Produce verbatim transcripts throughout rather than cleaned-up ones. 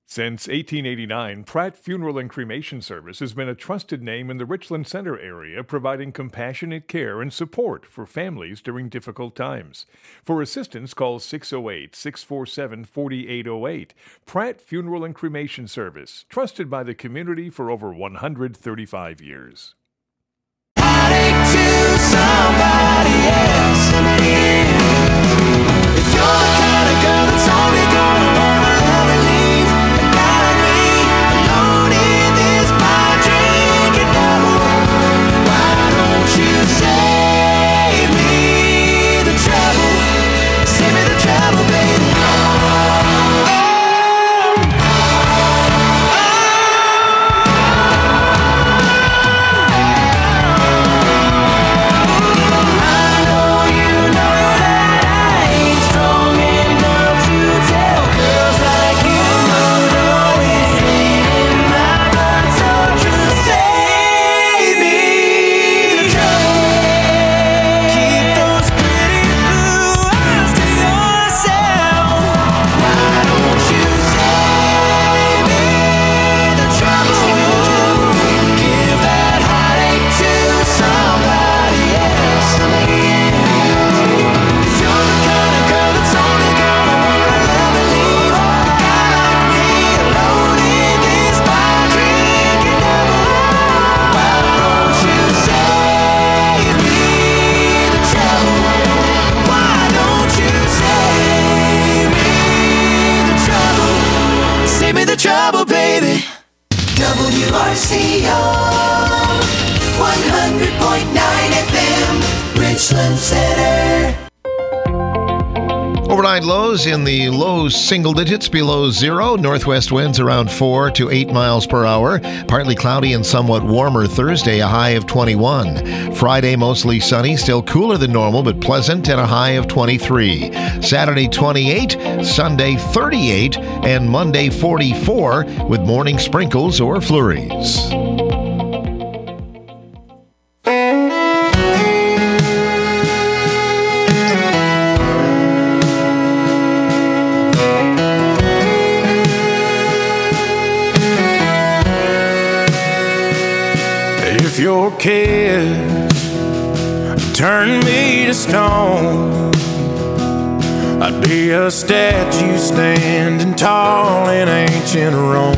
Since eighteen eighty-nine, Pratt Funeral and Cremation Service has been a trusted name in the Richland Center area, providing compassionate care and support for families during difficult times. For assistance, call six oh eight, six four seven, four eight oh eight. Pratt Funeral and Cremation Service, trusted by the community for over one hundred thirty-five years. Trouble, baby. W R C O one hundred point nine F M, Richland Center. Overnight lows in the low single digits below zero. Northwest winds around four to eight miles per hour. Partly cloudy and somewhat warmer Thursday, a high of twenty-one. Friday, mostly sunny, still cooler than normal, but pleasant, and a high of twenty-three. Saturday, twenty-eight. Sunday, thirty-eight. And Monday, forty-four, with morning sprinkles or flurries. If your kids turn me to stone, I'd be a statue standing tall in ancient Rome.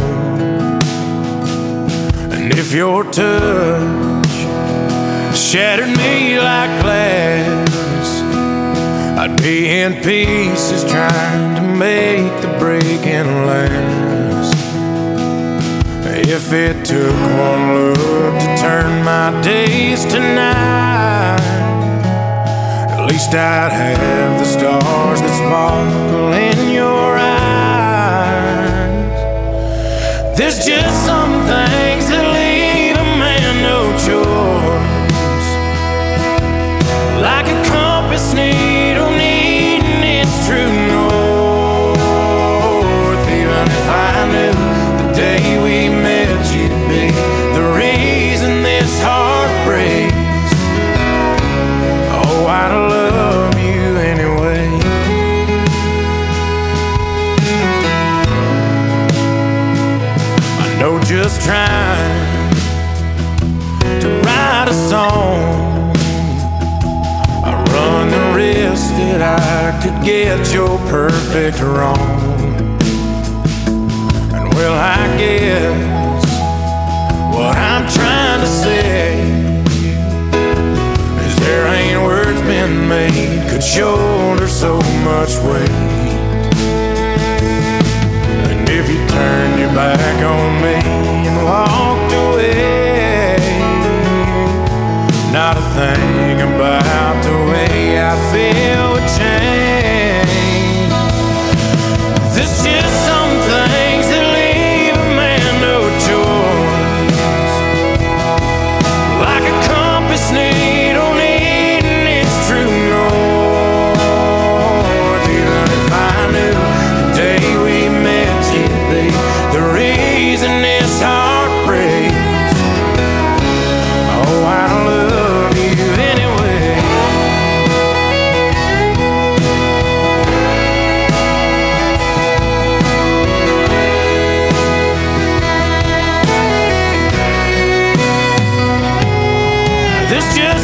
And if your touch shattered me like glass, I'd be in pieces trying to make the breaking last. If it took one look to turn my days to night, at least I'd have the stars that sparkle in your eyes. There's just some things that leave a man no choice, like a compass needle needing its true north. Even if I knew the day we met you'd be the reason this heart breaks, oh, I'd love you anyway. I know just trying to write a song, I run the risk that I could get your perfect wrong. And well, I guess what I'm trying to say is there ain't words been made could shoulder so much weight. And if you turned your back on me and walked away, not a thing about the way I feel would change. There's just some things that leave a man no choice, like a compass needle needing its true north. Even if I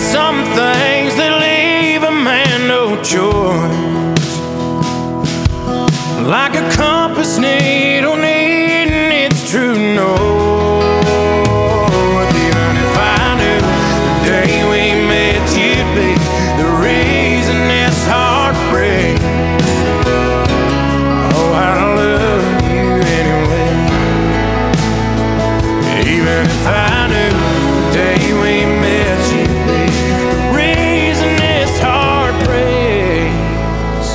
some things that leave a man no choice, like a compass needle needing its true north. Even if I knew the day we met you'd be the reason this heartbreak, oh, I love you anyway. Even if I knew the day we met you'd be the reason this heart breaks,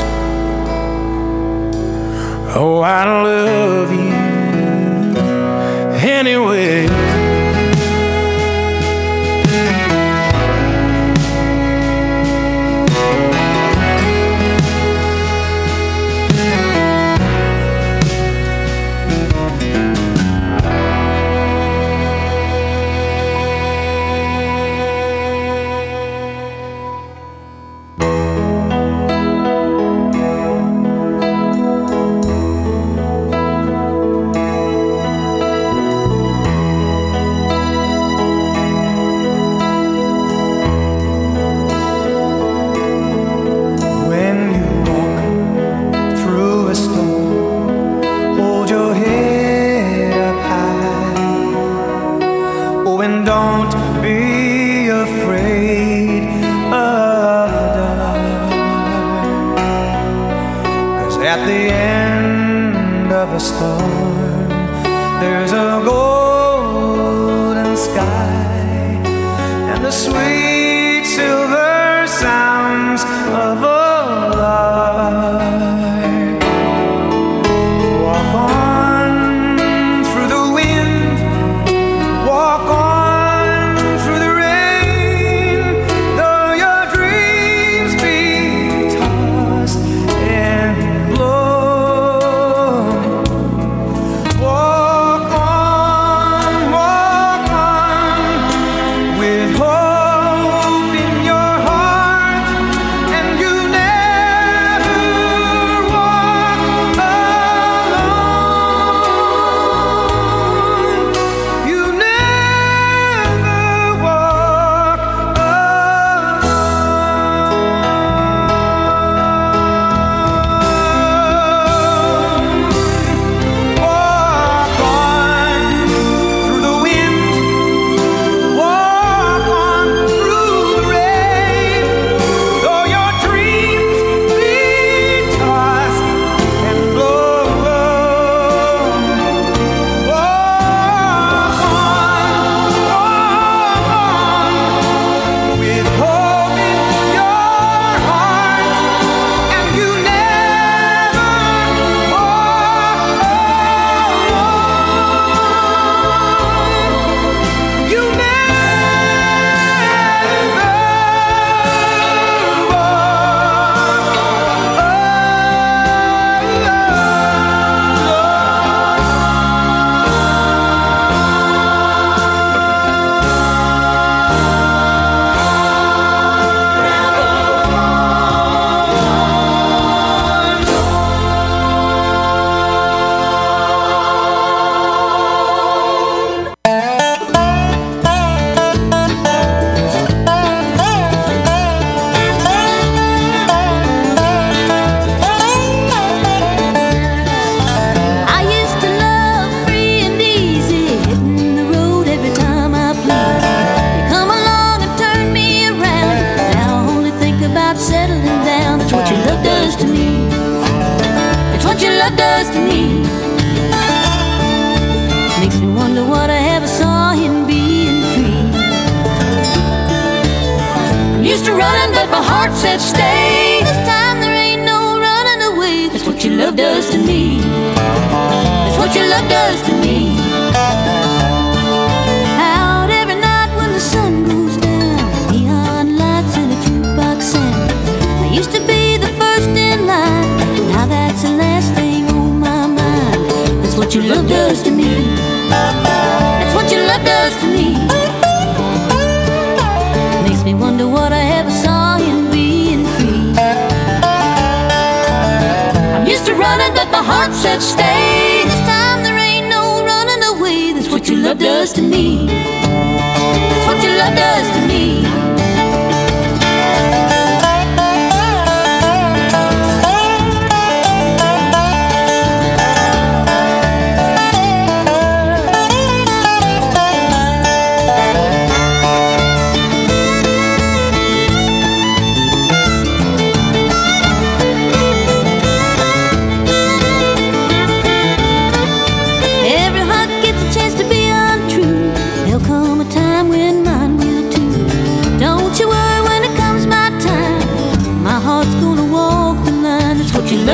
oh, I love you anyway. That's what your love does to me.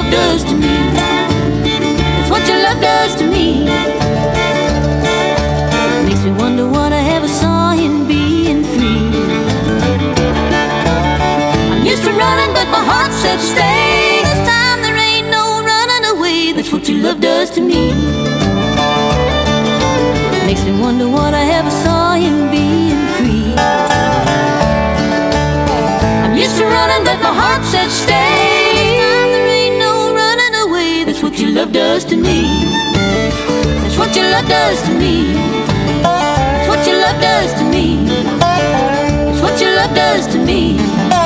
love does to me. That's what your love does to me. Makes me wonder what I ever saw in being free. I'm used to running, but my heart said stay. This time there ain't no running away. That's what your love does to me. Makes me wonder what I ever saw in being free. I'm used to running, but my heart said stay. This time there ain't no running away. That's what your love does to me. That's what your love does to me. That's what your love does to me. That's what your love does to me.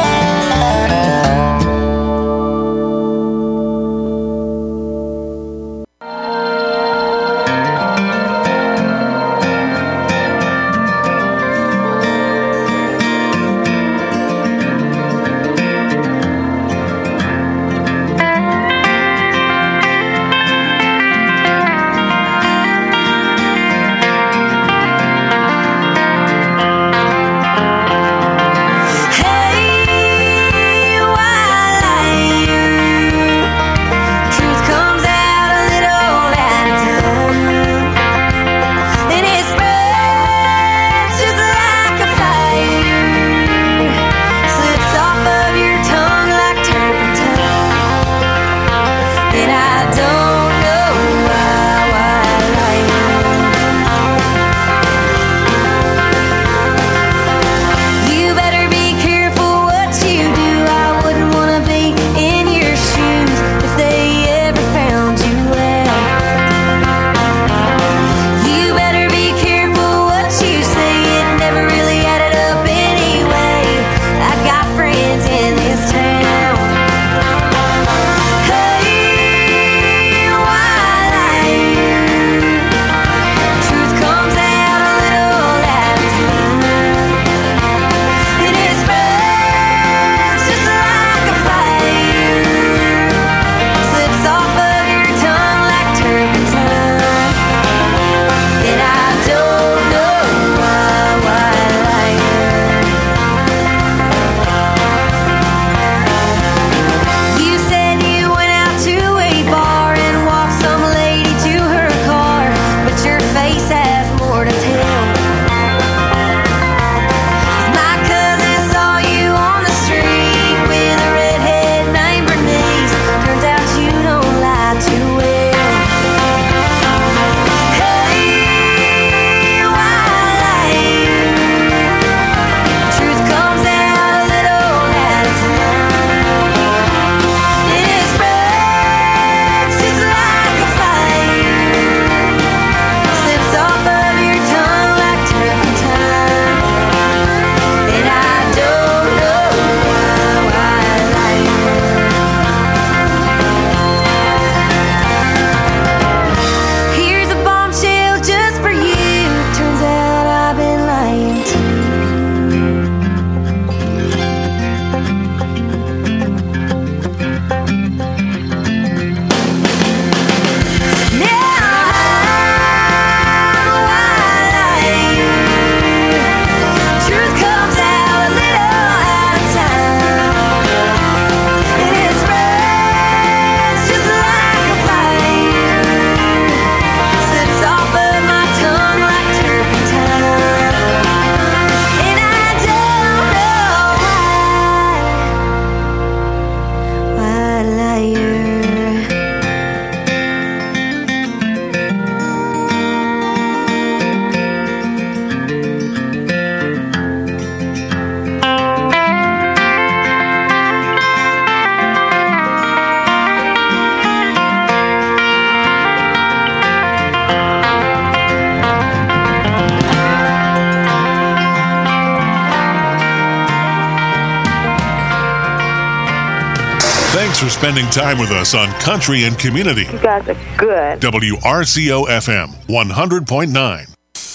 Thanks for spending time with us on Country and Community. You guys are good. W R C O F M one hundred point nine.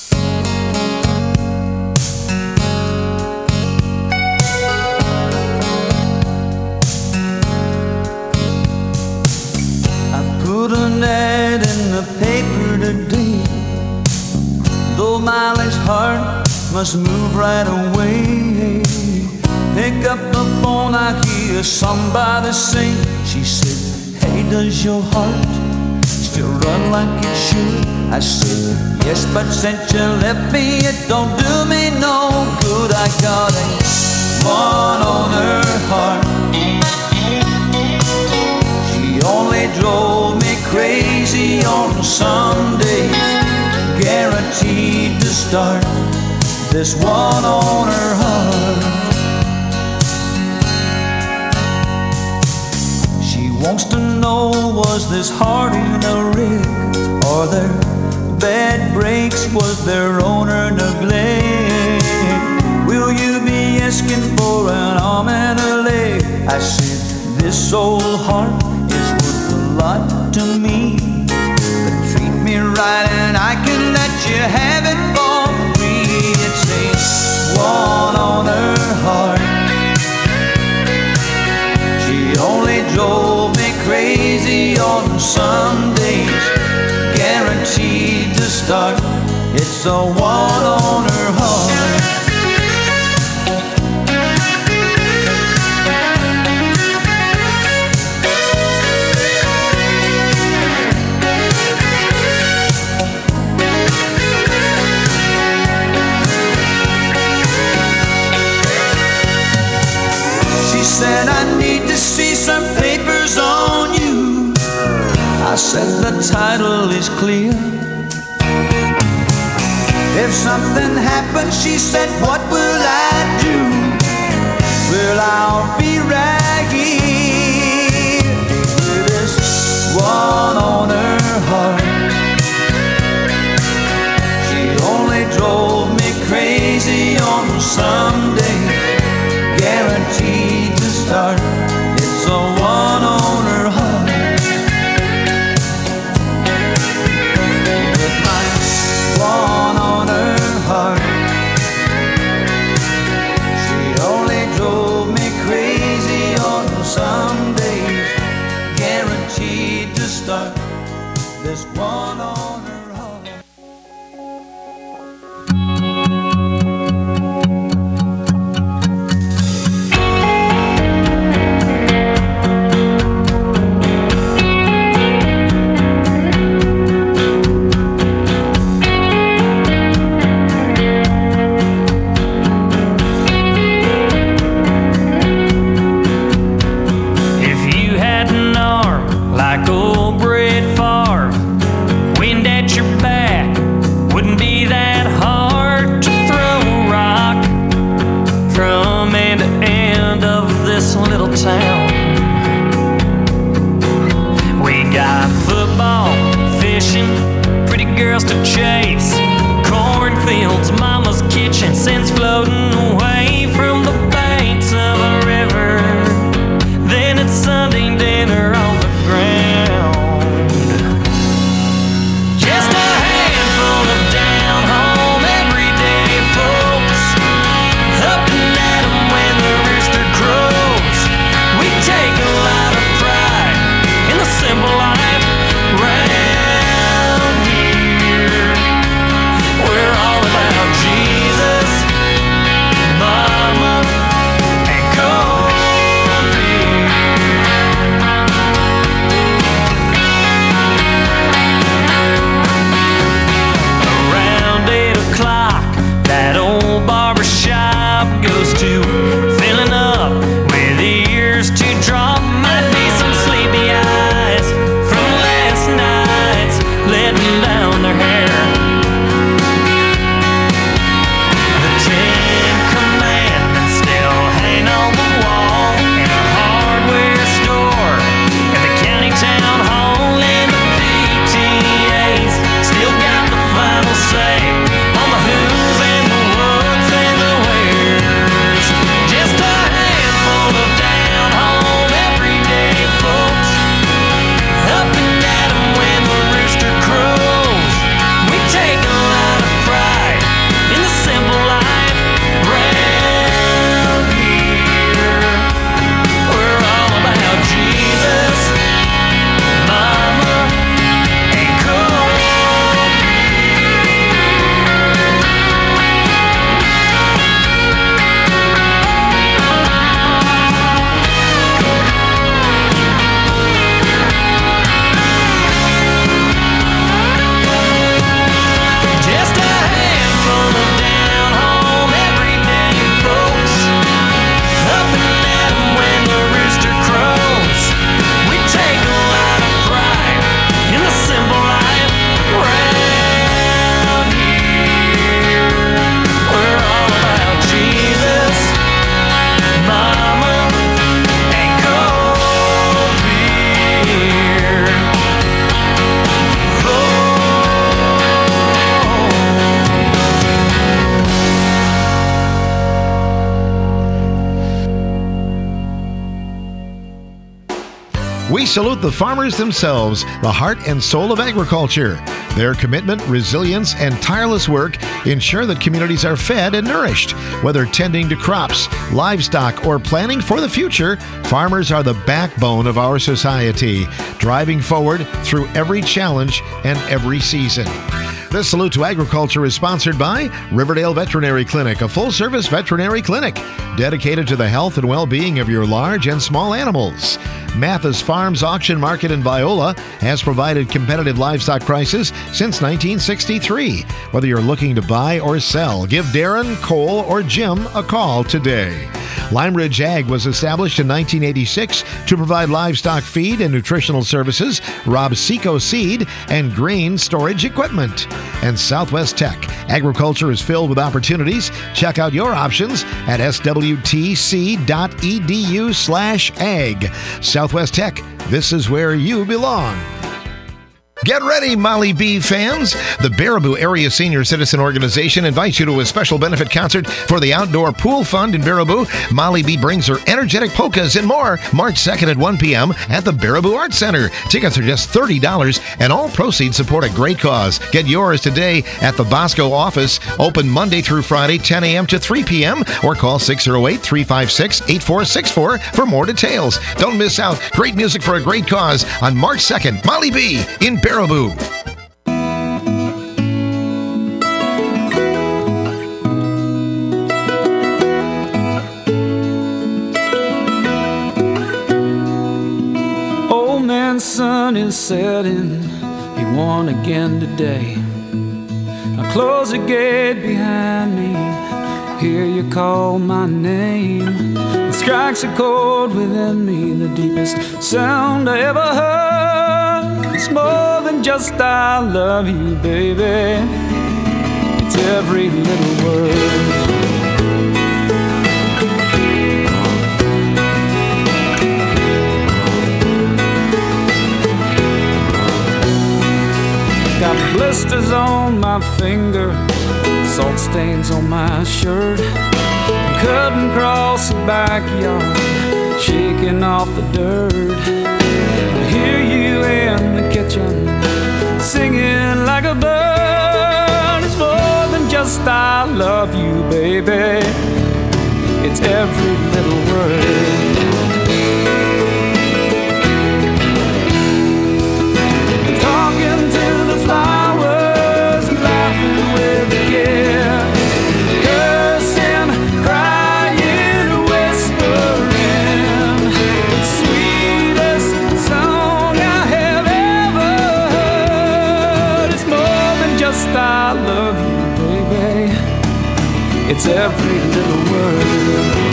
I put an ad in the paper today. Though Miley's heart must move right away. Pick up the phone, I hear somebody say. She said, hey does your heart still run like it should? I said, yes, but since you left me, it don't do me no good. I got a one on her heart. She only drove me crazy on Sundays, guaranteed to start this one on her heart. She wants to know, was this heart in a rig, or their bad breaks, was their owner neglect? Will you be asking for an arm and a leg? I said, this old heart is worth a lot to me, but treat me right and I can let you have it for free. It's a one on her heart. She only drove me crazy on Sundays, guaranteed to start. It's a one on her heart. She said, I need to see some papers on you. I said, the title is clear. If something happens, she said, what will I do? Well, I'll be right here with this one on her heart. She only drove me crazy on Sunday, guaranteed to start. It's a one on her heart. With my one on her heart, she only drove me crazy on some days, guaranteed to start this one on her heart. We're all about salute the farmers themselves, the heart and soul of agriculture. Their commitment, resilience, and tireless work ensure that communities are fed and nourished. Whether tending to crops, livestock, or planning for the future, farmers are the backbone of our society, driving forward through every challenge and every season. This Salute to Agriculture is sponsored by Riverdale Veterinary Clinic, a full-service veterinary clinic dedicated to the health and well-being of your large and small animals. Mathis Farms Auction Market in Viola has provided competitive livestock prices since nineteen sixty-three. Whether you're looking to buy or sell, give Darren, Cole, or Jim a call today. Lime Ridge Ag was established in nineteen eighty-six to provide livestock feed and nutritional services, Rob Seco seed, and grain storage equipment. And Southwest Tech. Agriculture is filled with opportunities. Check out your options at s w t c dot e d u slash ag. Southwest Tech, this is where you belong. Get ready, Molly B fans! The Baraboo Area Senior Citizen Organization invites you to a special benefit concert for the Outdoor Pool Fund in Baraboo. Molly B brings her energetic polkas and more March second at one p.m. at the Baraboo Arts Center. Tickets are just thirty dollars and all proceeds support a great cause. Get yours today at the Bosco office, open Monday through Friday, ten a.m. to three p.m. or call six oh eight, three five six, eight four six four for more details. Don't miss out. Great music for a great cause on March second. Molly B in Baraboo. Baraboo. Old man's sun is setting, he won again today. I close the gate behind me, hear you call my name. It strikes a chord within me, the deepest sound I ever heard. It's more than just I love you, baby. It's every little word. Got blisters on my fingers, salt stains on my shirt. I'm cutting across the backyard, shaking off the dirt. I hear you in the kitchen, singing like a bird. It's more than just I love you, baby. It's every little word. Talking to the flowers, laughing with the kids, cursing, crying, whispering. The sweetest song I have ever heard. It's more than just I love you, baby. It's every little word.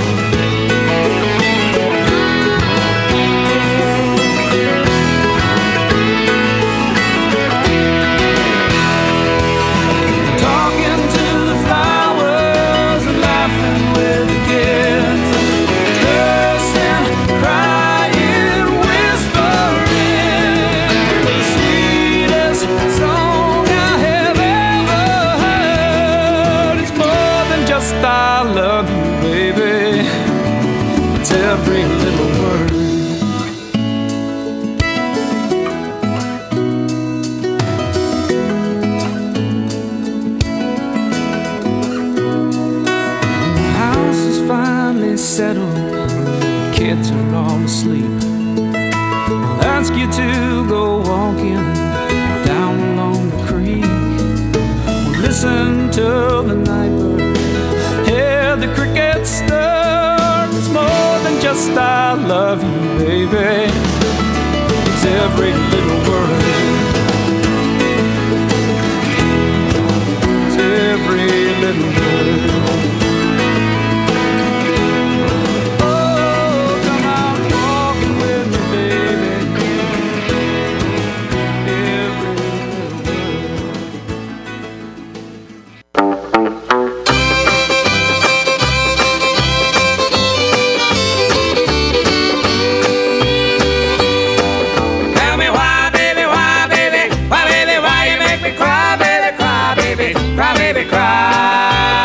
I love you, baby. It's every little word. When the house is finally settled, kids are all asleep, I'll ask you to go walking down along the creek. We'll listen to the night bird, hear the crickets stir. It's more than just I love you, baby. It's every little word. It's every little word. Oh, come out walking with me, baby. Every little Cry, baby, cry.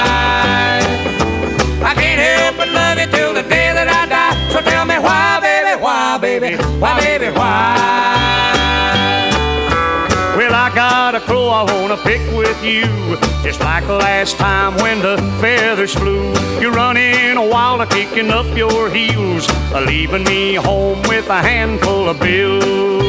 why, baby, why? Well, I got a crow I wanna pick with you, just like the last time when the feathers flew. You're running wild, kicking up your heels, leaving me home with a handful of bills.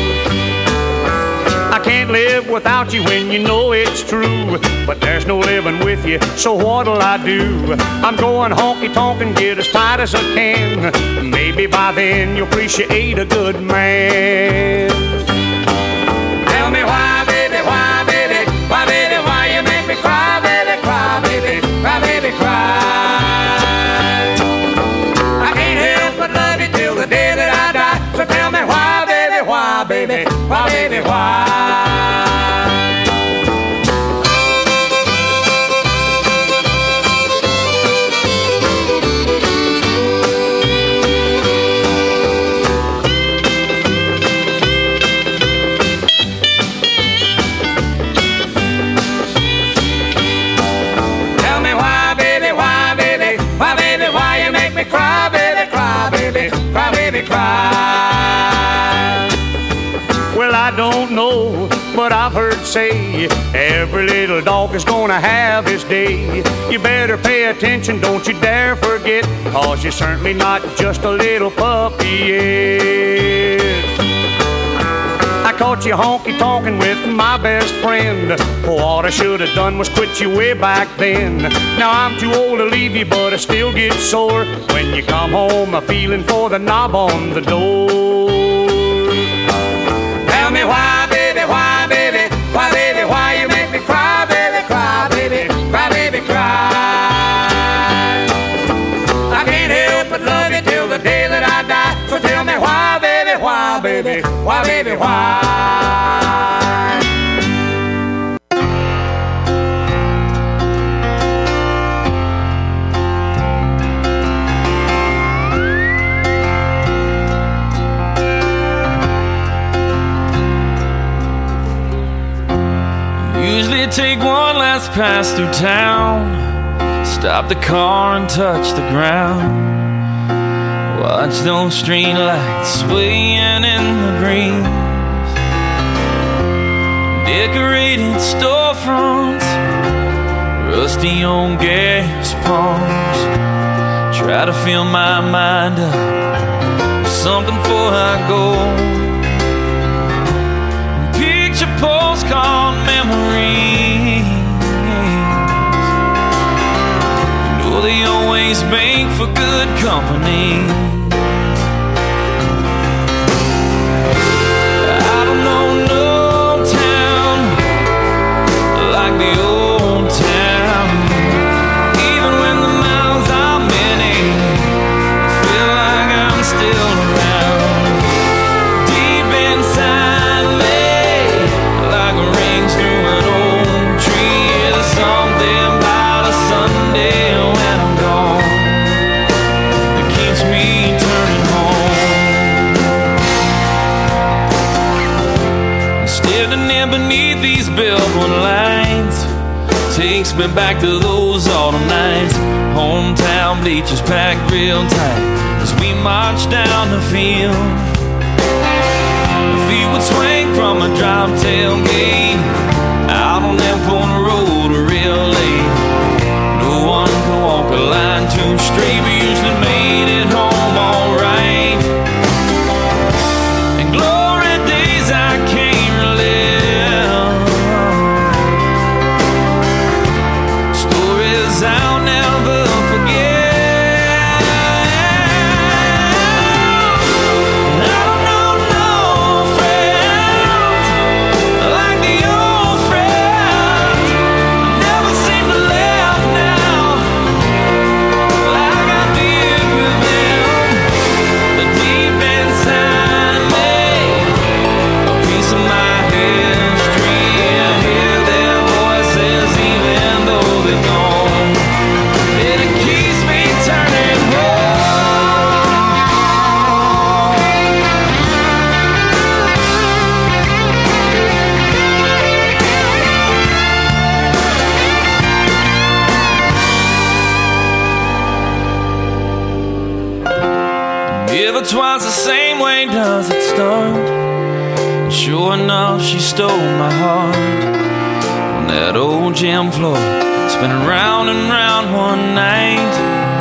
I can't live without you when you know it's true, but there's no living with you, so what'll I do? I'm going honky-tonk and get as tight as I can. Maybe by then you'll appreciate a good man. Tell me why, baby, why, baby, why, baby, why you make me cry, baby, cry, baby, cry, baby, cry. I can't help but love you till the day that I die. So tell me why, baby, why, baby, why, baby, why? Cry, baby, cry, baby, cry, baby, cry. Well, I don't know, but I've heard say every little dog is gonna have his day. You better pay attention, don't you dare forget, cause you're certainly not just a little puppy yet. I caught you honky-tonkin' with my best friend. What I should have done was quit you way back then. Now I'm too old to leave you, but I still get sore when you come home a feeling for the knob on the door. Tell me why, baby, why, baby, why, baby, why you make me cry, baby, cry, baby, cry, baby, cry. I can't help but love you till the day that I die. So tell me why, baby, why, baby, why, baby, why? Usually take one last pass through town, stop the car and touch the ground, watch those street lights swaying in the breeze, decorated storefronts, rusty old gas pumps. Try to fill my mind up with something before I go. Picture postcard memories, you know they always make for good company. I don't know no town like the old town. Even when the miles are many, I feel like I'm still around. Deep inside me, like rings through an old tree. There's something about a Sunday when I'm gone that keeps me turning home. Standing there beneath these billboard lights takes me back to those autumn nights. Hometown bleachers packed real tight as we march down the field. The feet would swing from a drop tailgate out on that corner road real late. No one could walk a line too straight. We usually made it home alright. And glory days I can't relive, stories I'll never forget. I don't know no friends like the old stole my heart on that old gym floor, spinning round and round one night.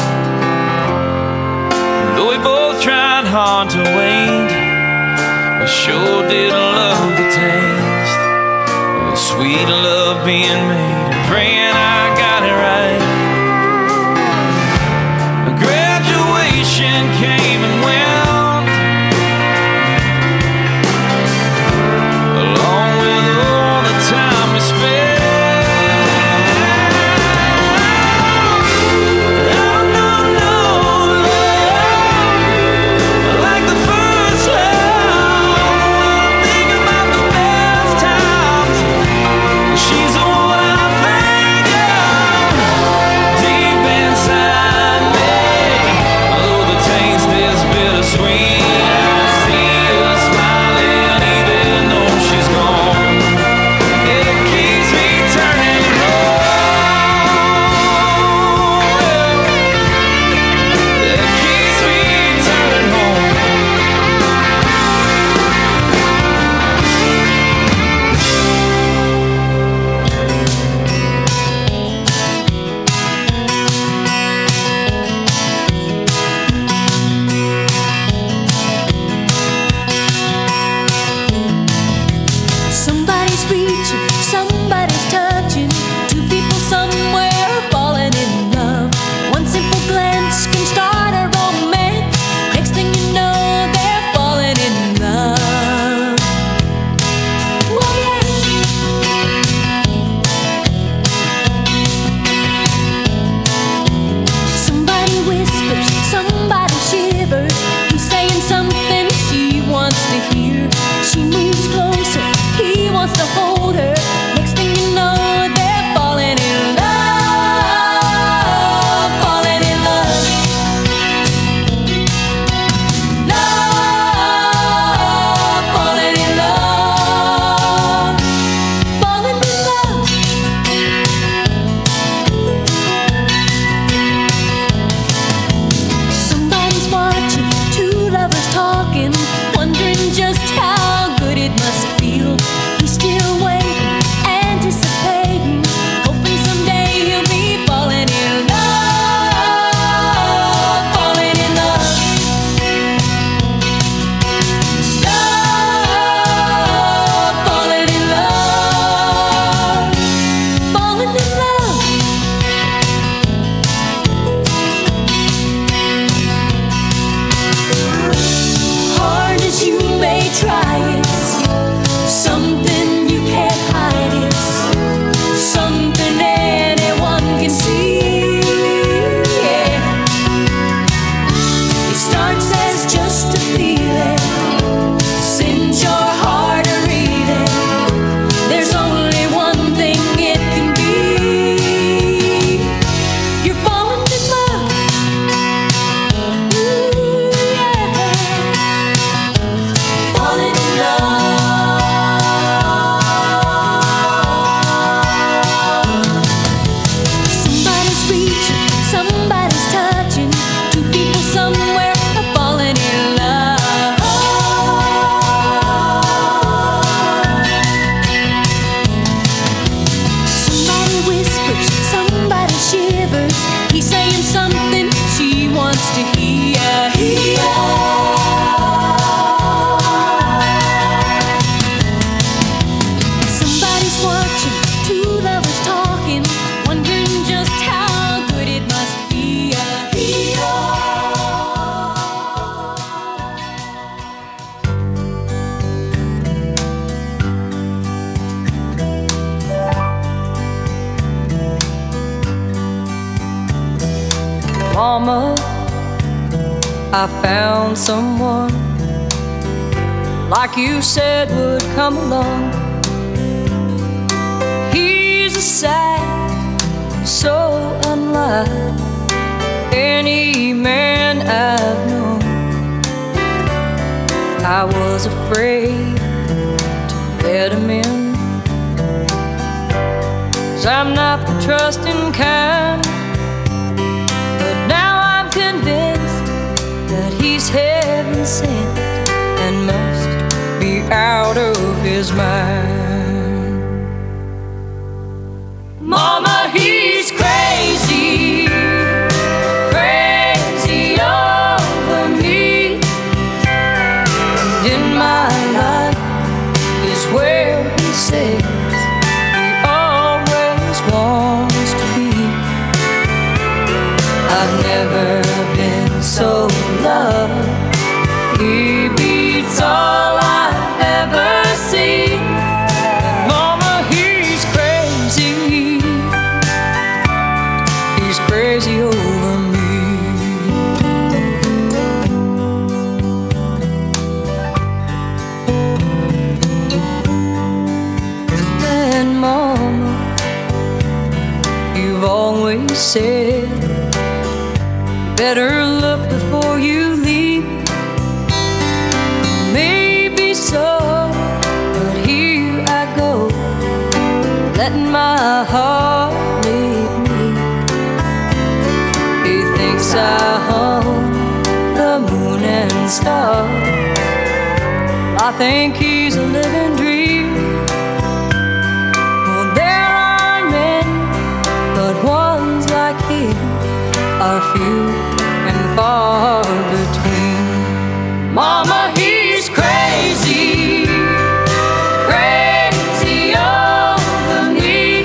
Though we both tried hard to wait, we sure did love the taste of the sweet love being made, and praying I got it right. Graduation came and went, along with all the time we spent. Mama, I found someone like you said would come along. He's a sight so unlike any man I've known. I was afraid to let him in, 'cause I'm not the trusting kind. But now I'm convinced that he's heaven sent and must be out of his mind. said, you better look before you leave. Maybe so, but here I go, letting my heart lead me. He thinks I own the moon and stars. I think he's a living dream. Well, there are men, but ones like him are few and far between. Mama, he's crazy, crazy over me.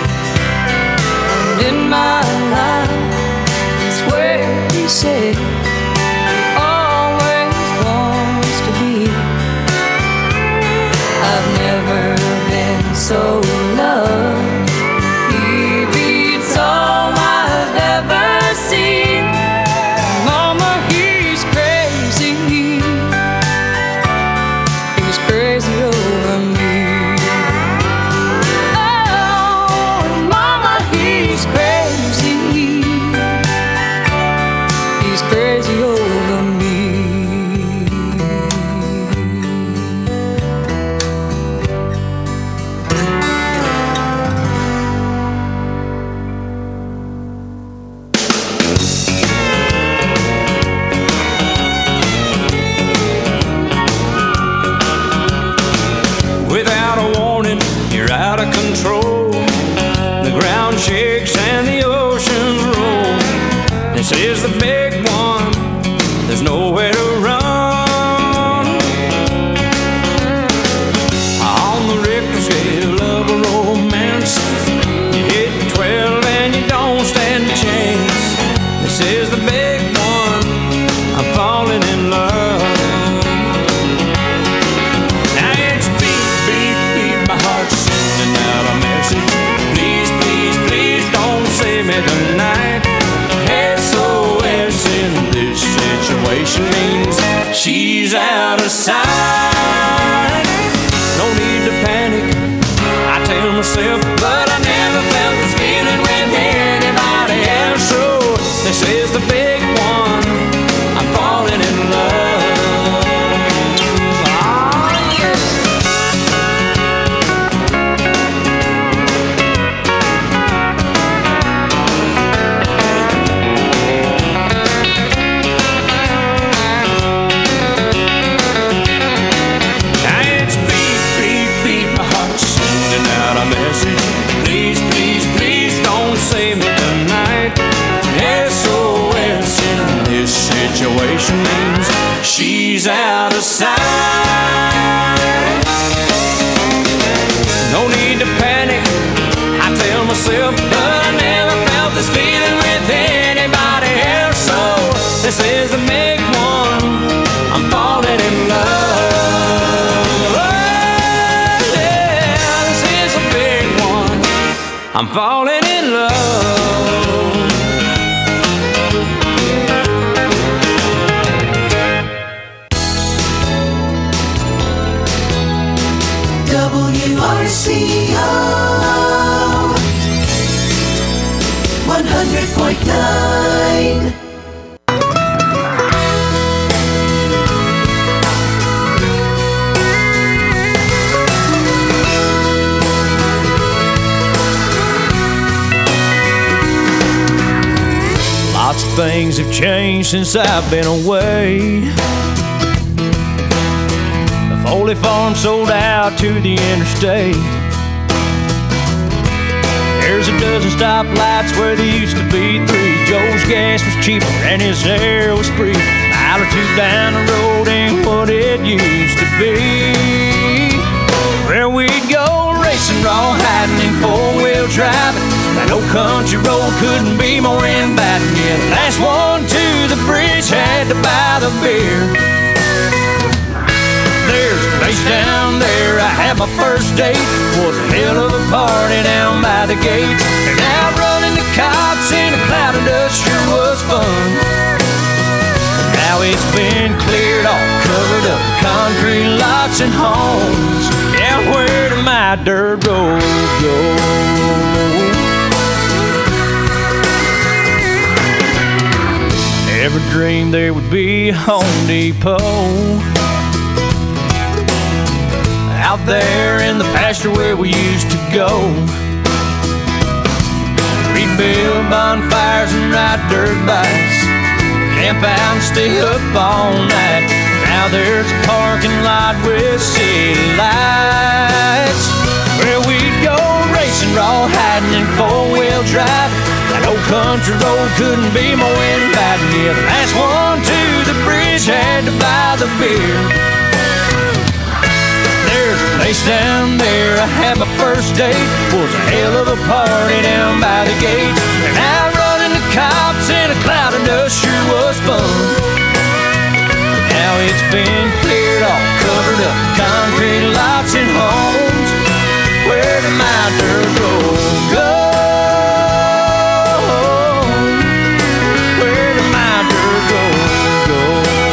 And in my life, it's where he said he always wants to be. I've never been so loved. He beats all I've ever seen. Mama, he's crazy. He's crazy over me. Oh, Mama, he's crazy. He's crazy over me. Without a warning, you're out of control. The ground shakes and the oceans roll. This is the big one, there's nowhere to run. On the Richter scale of a romance, you hit twelve and you don't stand a chance. This is the big one, I'm falling in love. Now it's beat, beat, beat, my heart's sending out a message. Please, please, please don't save me tonight. S O S in this situation means she's out of sight. No need to panic, I tell myself, but I never felt this feeling with anybody else. So this is the big one, I'm falling in love. Oh, yeah. Now it's beat, beat, beat, my heart's sending out a message. Please, please, please don't save me tonight. S O S in this situation means she's out of sight. No need to panic, I tell myself, but I never felt this feeling with anybody else. So this is the big one, I'm falling in love. Oh, yeah, this is a big one, I'm falling in love. W R C O one hundred point nine. Lots of things have changed since I've been away. The Foley Farm sold out to the interstate. There's a dozen stoplights where there used to be three. Joe's gas was cheaper and his air was free. A mile or two down the road ain't what it used to be. Where we'd go racing, raw hiding and four-wheel driving. That old country road couldn't be more inviting. Yeah, the last one to the bridge had to buy the beer. There's a place down there I had my first date. Was a hell of a party down by the gates. And out running the cops in a cloud of dust sure was fun. Now it's been cleared off, covered up, concrete lots and homes. Yeah, where did my dirt road go? dreamed there would be a Home Depot out there in the pasture where we used to go. We'd build bonfires and ride dirt bikes, camp out and stay up all night. Now there's a parking lot with city lights where we'd go racing, raw hiding in four-wheel drive. That old country road couldn't be more inviting. Yeah, the last one to the bridge had to buy the beer. There's a place down there I had my first date. Was a hell of a party down by the gate. And out running the cops in a cloud of dust sure was fun. Now it's been cleared off, covered up, concrete lots and homes. Where did my dirt road go? Where did my dirt road go?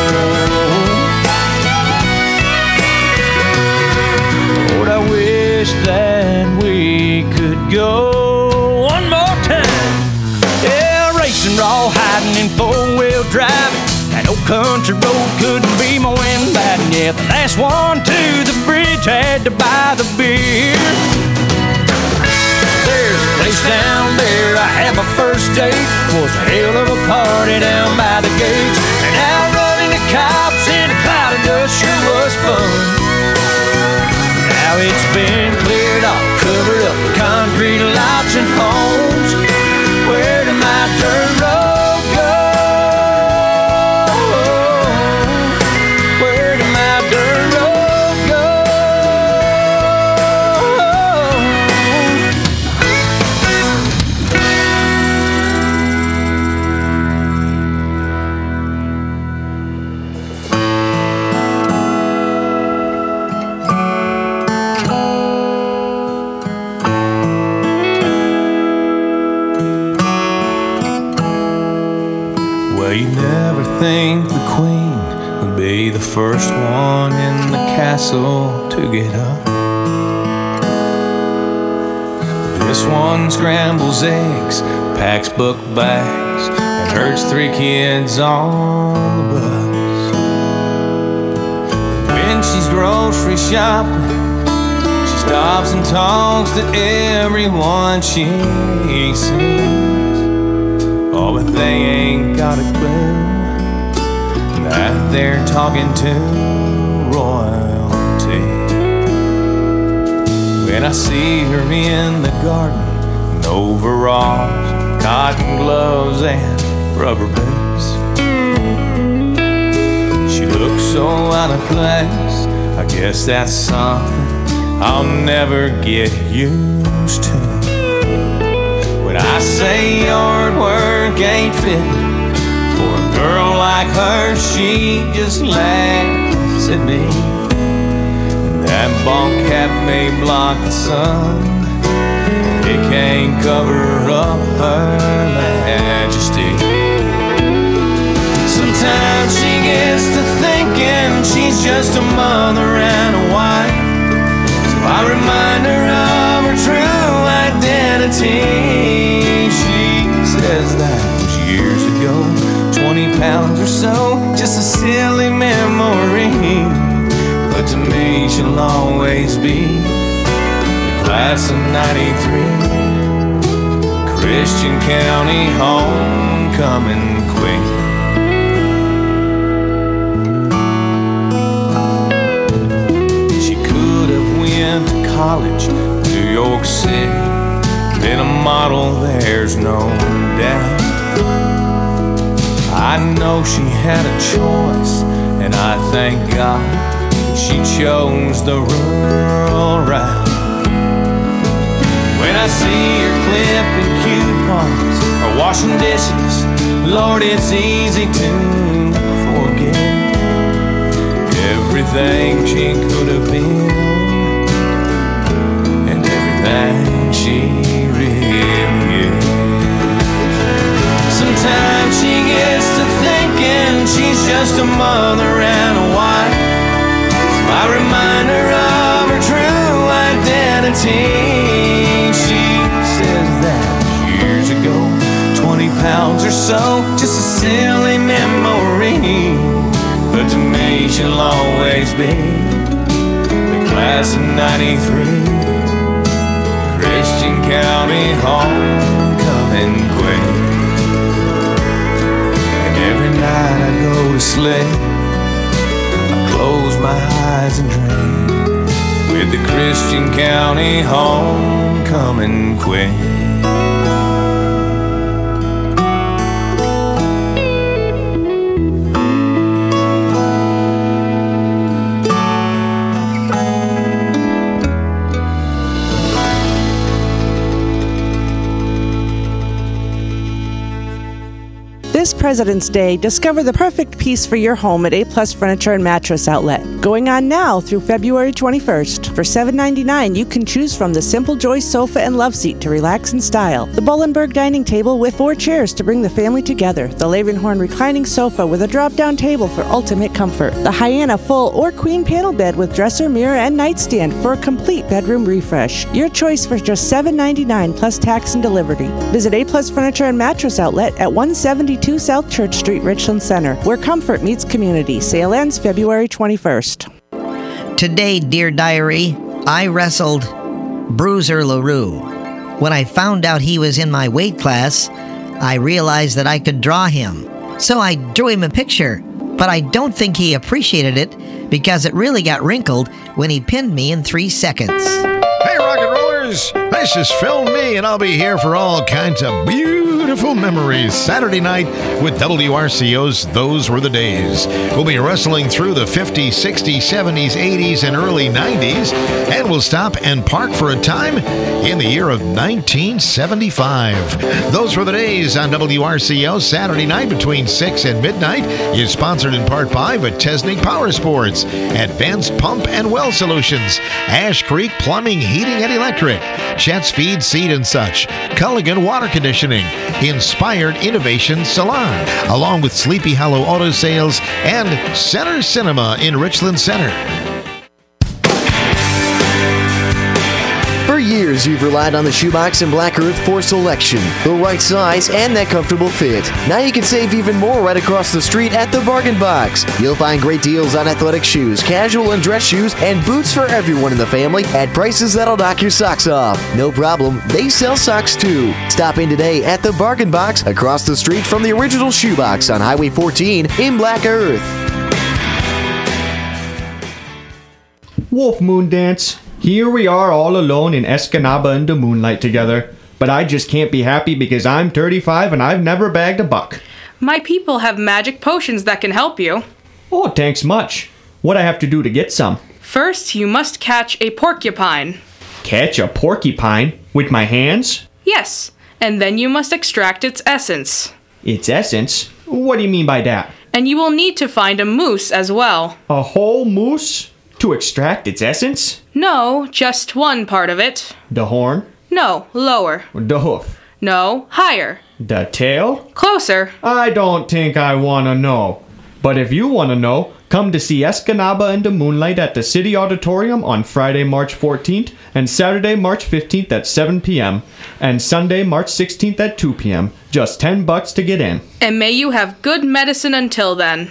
Lord, I wish that we could go one more time. Yeah, racing, raw hiding in four-wheel drive. That old country road couldn't be more inviting. Yeah, the last one to the bridge had to buy the beer. There's a place down there I had my first date. Was a hell of a party down by the gates. And out running the cops in a cloud of dust sure was fun. Now it's been cleared off, covered up, concrete lots and homes. Where did my dirt road go? Where did my dirt road go? Well, you never think the queen would be the first one in the castle to get up. This one scrambles eggs, packs book bags, and herds three kids on the bus. When she's grocery shopping, she stops and talks to everyone she sees. Oh, but they ain't got a clue that they're talking to royalty. When I see her in the garden in overalls, cotton gloves and rubber boots, she looks so out of place. I guess that's something I'll never get used to. When I say yard work ain't fit for a girl like her, she just laughs at me. And that ball cap may block the sun, it can't cover up her majesty. Sometimes she gets to thinking she's just a mother and a wife, so I remind her of her true identity. She says that was years ago, twenty pounds or so, just a silly memory. But to me she'll always be the class of ninety-three, Christian County homecoming queen. She could have went to college, New York City, been a model, there's no doubt. I know she had a choice, and I thank God she chose the rural route. When I see her clipping coupons or washing dishes, Lord, it's easy to forget everything she could have been and everything she sometimes she gets to thinking she's just a mother and a wife. I remind her of her true identity. She says that years ago, twenty pounds or so, just a silly memory. it'll always be the class of ninety-three, Christian County homecoming queen. And every night I go to sleep, I close my eyes and dream with the Christian County homecoming queen. This President's Day, discover the perfect piece for your home at A Plus Furniture and Mattress Outlet. Going on now through February twenty-first. For seven ninety-nine, you can choose from the Simple Joy sofa and love seat to relax in style, the Bullenberg dining table with four chairs to bring the family together, the Lavenhorn reclining sofa with a drop-down table for ultimate comfort, the Hyena full or queen panel bed with dresser, mirror, and nightstand for a complete bedroom refresh. Your choice for just seven ninety-nine plus tax and delivery. Visit A Plus Furniture and Mattress Outlet at one seventy-two South Church Street, Richland Center, where comfort meets community. Sale ends February twenty-first. Today, dear diary, I wrestled Bruiser LaRue. When I found out he was in my weight class, I realized that I could draw him. So I drew him a picture, but I don't think he appreciated it because it really got wrinkled when he pinned me in three seconds. Hey, rock and rollers! This is Phil Me, and I'll be here for all kinds of beautiful memories Saturday night with W R C O's Those Were the Days. We'll be wrestling through the fifties, sixties, seventies, eighties, and early nineties, and we'll stop and park for a time in the year of nineteen seventy-five. Those Were the Days on W R C O Saturday night between six and midnight is sponsored in part by Vitesnik Power Sports, Advanced Pump and Well Solutions, Ash Creek Plumbing, Heating, and Electric, Chet's Feed, Seed and Such, Culligan Water Conditioning, Inspired Innovation Salon, along with Sleepy Hollow Auto Sales and Center Cinema in Richland Center. For years, you've relied on the Shoebox and Black Earth for selection, the right size, and that comfortable fit. Now you can save even more right across the street at the Bargain Box. You'll find great deals on athletic shoes, casual and dress shoes, and boots for everyone in the family at prices that'll knock your socks off. No problem, they sell socks too. Stop in today at the Bargain Box across the street from the original Shoebox on Highway fourteen in Black Earth. Wolf Moon Dance. Here we are all alone in Escanaba in the moonlight together. But I just can't be happy because I'm thirty-five and I've never bagged a buck. My people have magic potions that can help you. Oh, thanks much. What I have to do to get some? First, you must catch a porcupine. Catch a porcupine? With my hands? Yes, and then you must extract its essence. Its essence? What do you mean by that? And you will need to find a moose as well. A whole moose? To extract its essence? No, just one part of it. The horn? No, lower. The hoof? No, higher. The tail? Closer. I don't think I want to know. But if you want to know, come to see Escanaba in the Moonlight at the City Auditorium on Friday, March fourteenth and Saturday, March fifteenth at seven p.m. and Sunday, March sixteenth at two p.m. Just ten bucks to get in. And may you have good medicine until then.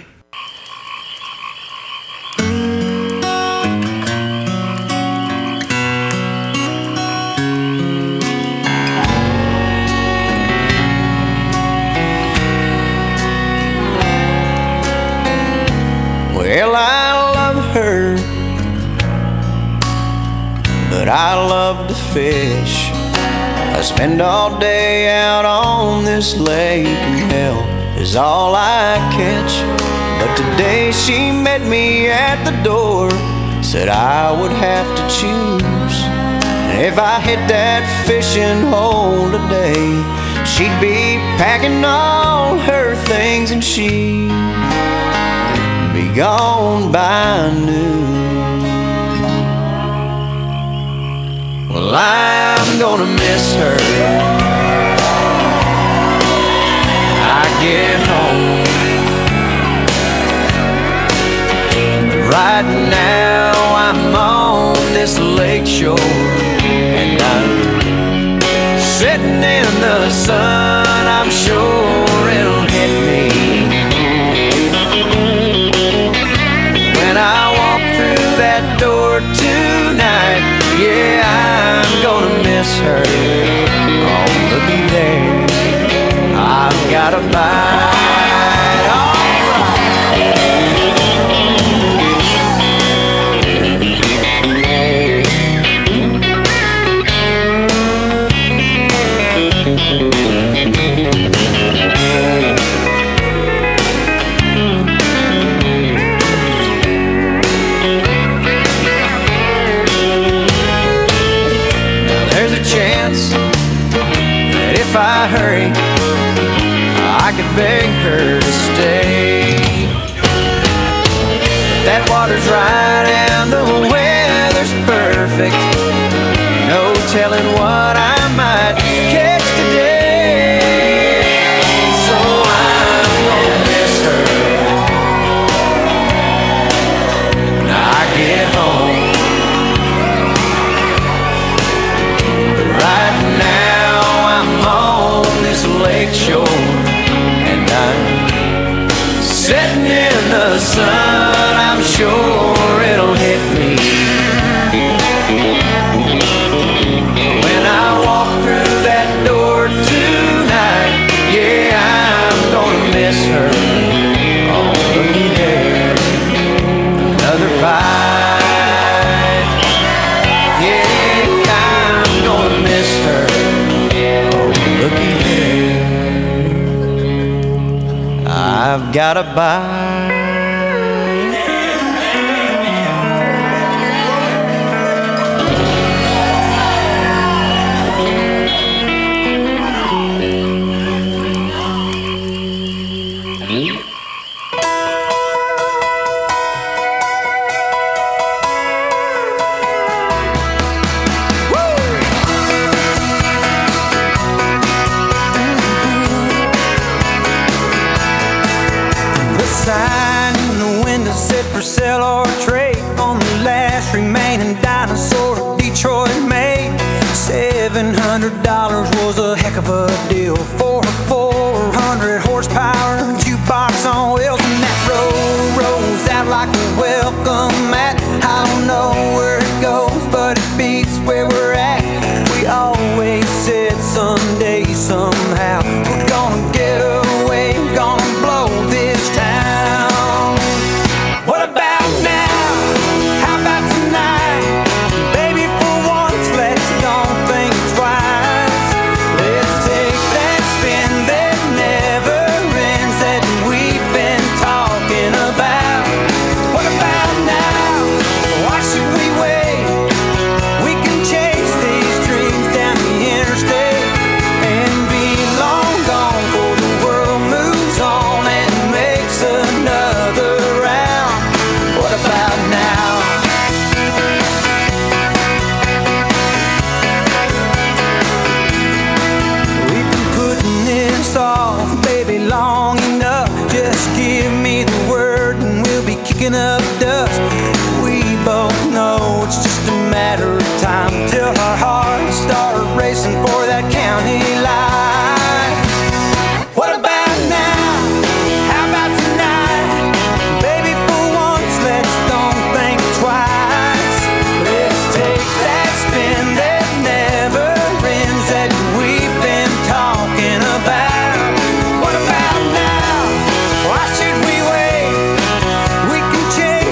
Well, I love her, but I love to fish. I spend all day out on this lake, and hell is all I catch. But today she met me at the door, said I would have to choose. And if I hit that fishing hole today, she'd be packing all her things and she'd be gone by noon. Well, I'm gonna miss her. I get home. Right now I'm on this lake shore, and I'm sitting in the sun. I'm sure it'll hit me when if I hurry, I could beg her to stay. That water's right and the weather's perfect. No telling what I might catch today. So I'm gonna miss her when I get home. But right now I'm on this lake shore, and I'm sitting in the sun. I'm sure it'll hit me when I walk through that door tonight. Yeah, I'm gonna miss her. Oh, looky there, another bite. Yeah, I'm gonna miss her. Oh, looky there, I've got a bite. For sale or trade on the last remaining dinosaur Detroit made. Seven hundred dollars was a heck of a deal for a four hundred horsepower jukebox on wheels, and that road rolls out like a welcome mat. I don't know where it goes, but it beats where we're at. We always said someday, somehow, we're gonna get away, gonna blow this town. What about now? How about tonight? Baby, for once, let's don't think twice. Let's take that spin that never ends that we've been talking about. What about now? Why should we wait? We can chase these dreams down the interstate and be long gone before the world moves on and makes another round. What about now? We've been putting this off, baby, long enough. Just give me the word and we'll be kicking up dust. We both know it's just a matter of time till our hearts start racing for that county line. What about now? How about tonight? Baby, for once, let's don't think twice. Let's take that spin that never ends that we've been talking about. What about now? Why should we wait? We can chase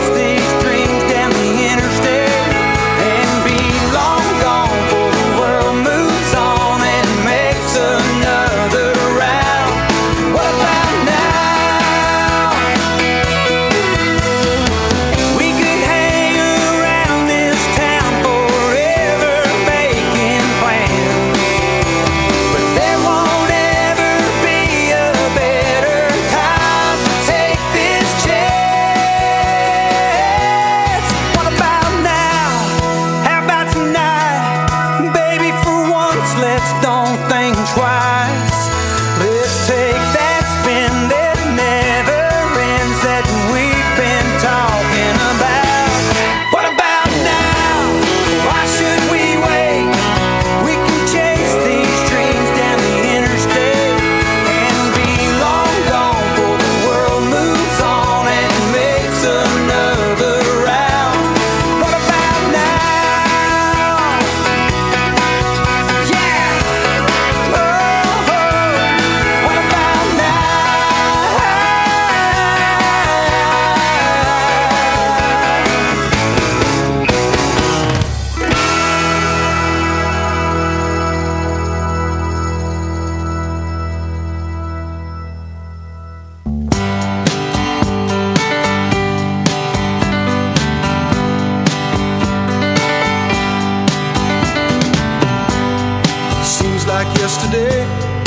say,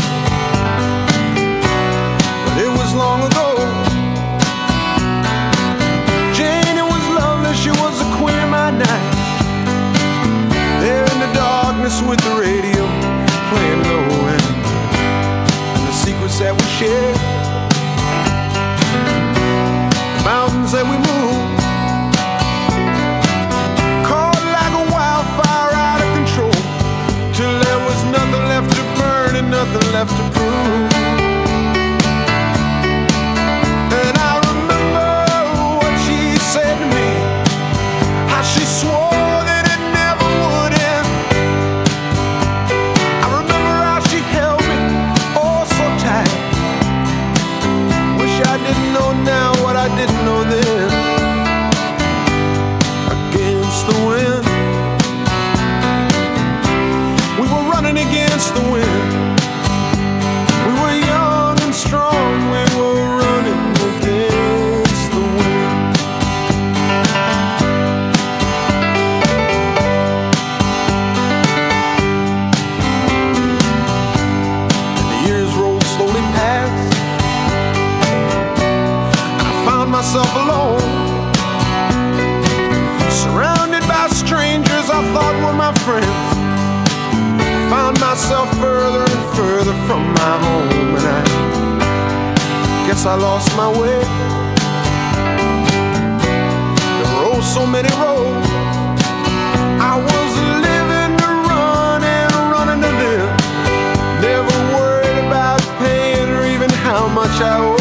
but it was long ago. Jane, it was lovely, she was the queen of my night. There in the darkness with the radio playing low end, and the secrets that we shared, the mountains that we moved, caught like a wildfire out of control, till there was nothing left to burn and nothing left to prove. And I remember what she said to me, how she swore that it never would end. I remember how she held me oh so tight. Wish I didn't know now what I didn't know then. Against the wind, we were running against the wind. We were young and strong, we were running against the wind. And the years rolled slowly past, and I found myself alone, surrounded by strangers I thought were my friends. I found myself further and further from my home, and I guess I lost my way. There were oh so many roads. I was living to run and running to live, never worried about paying or even how much I owed.